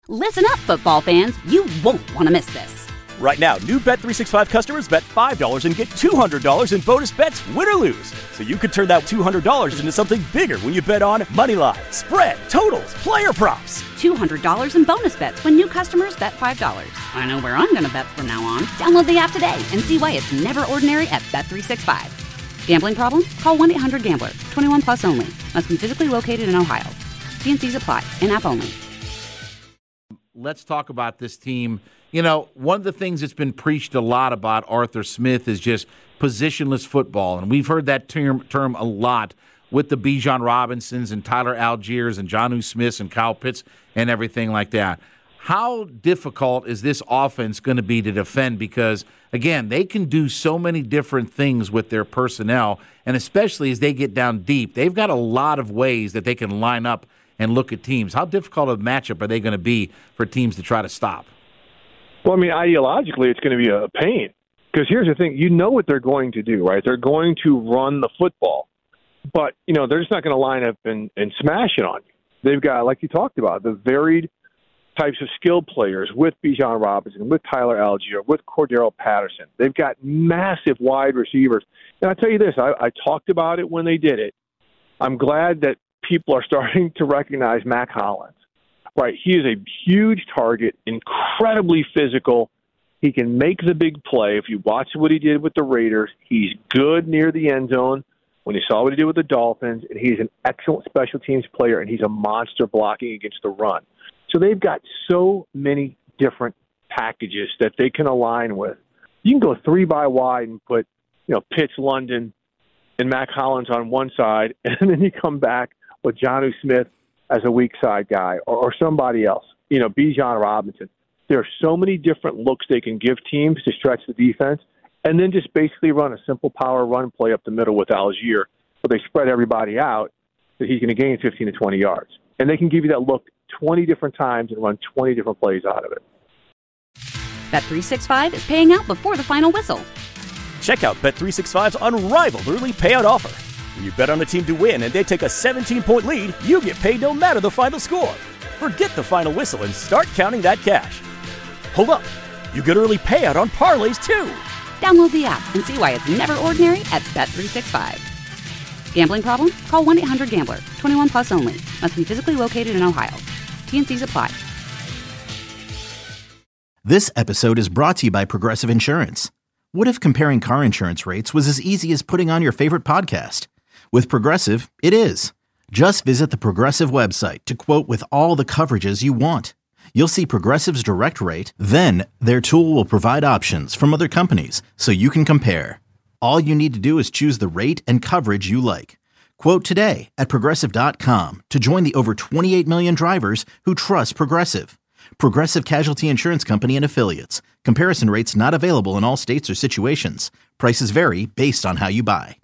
Listen up, football fans. You won't want to miss this. Right now, new Bet365 customers bet $5 and get $200 in bonus bets, win or lose. So you could turn that $200 into something bigger when you bet on Moneyline, spread, totals, player props. $200 in bonus bets when new customers bet $5. I know where I'm going to bet from now on. Download the app today and see why it's never ordinary at Bet365. Gambling problem? Call 1-800-GAMBLER. 21 plus only. Must be physically located in Ohio. T&Cs apply. In-app only. Let's talk about this team. You know, one of the things that's been preached a lot about Arthur Smith is just positionless football, and we've heard that term a lot with the Bijan Robinsons and Tyler Algiers and Jonnu Smiths and Kyle Pitts and everything like that. How difficult is this offense going to be to defend? Because, again, they can do so many different things with their personnel, and especially as they get down deep, they've got a lot of ways that they can line up and look at teams. How difficult of a matchup are they going to be for teams to try to stop? Well, I mean, ideologically, it's going to be a pain. Because here's the thing. You know what they're going to do, right? They're going to run the football. But, you know, they're just not going to line up and smash it on you. They've got, like you talked about, the varied types of skilled players with Bijan Robinson, with Tyler Algier, with Cordero Patterson. They've got massive wide receivers. And I'll tell you this. I talked about it when they did it. I'm glad that people are starting to recognize Mack Hollins. Right, he is a huge target, incredibly physical. He can make the big play. If you watch what he did with the Raiders, he's good near the end zone. When you saw what he did with the Dolphins, and he's an excellent special teams player, and he's a monster blocking against the run. So they've got so many different packages that they can align with. You can go 3 by wide and put, you know, Pitts, London, and Mack Hollins on one side, and then you come back with Jonnu Smith as a weak side guy or somebody else, you know, Bijan Robinson. There are so many different looks they can give teams to stretch the defense and then just basically run a simple power run play up the middle with Algier where they spread everybody out that he's going to gain 15 to 20 yards. And they can give you that look 20 different times and run 20 different plays out of it. Bet365 is paying out before the final whistle. Check out Bet365's unrivaled early payout offer. When you bet on a team to win and they take a 17-point lead, you get paid no matter the final score. Forget the final whistle and start counting that cash. Hold up. You get early payout on parlays, too. Download the app and see why it's never ordinary at Bet365. Gambling problem? Call 1-800-GAMBLER. 21 plus only. Must be physically located in Ohio. T&Cs apply. This episode is brought to you by Progressive Insurance. What if comparing car insurance rates was as easy as putting on your favorite podcast? With Progressive, it is. Just visit the Progressive website to quote with all the coverages you want. You'll see Progressive's direct rate, then their tool will provide options from other companies so you can compare. All you need to do is choose the rate and coverage you like. Quote today at Progressive.com to join the over 28 million drivers who trust Progressive. Progressive Casualty Insurance Company and Affiliates. Comparison rates not available in all states or situations. Prices vary based on how you buy.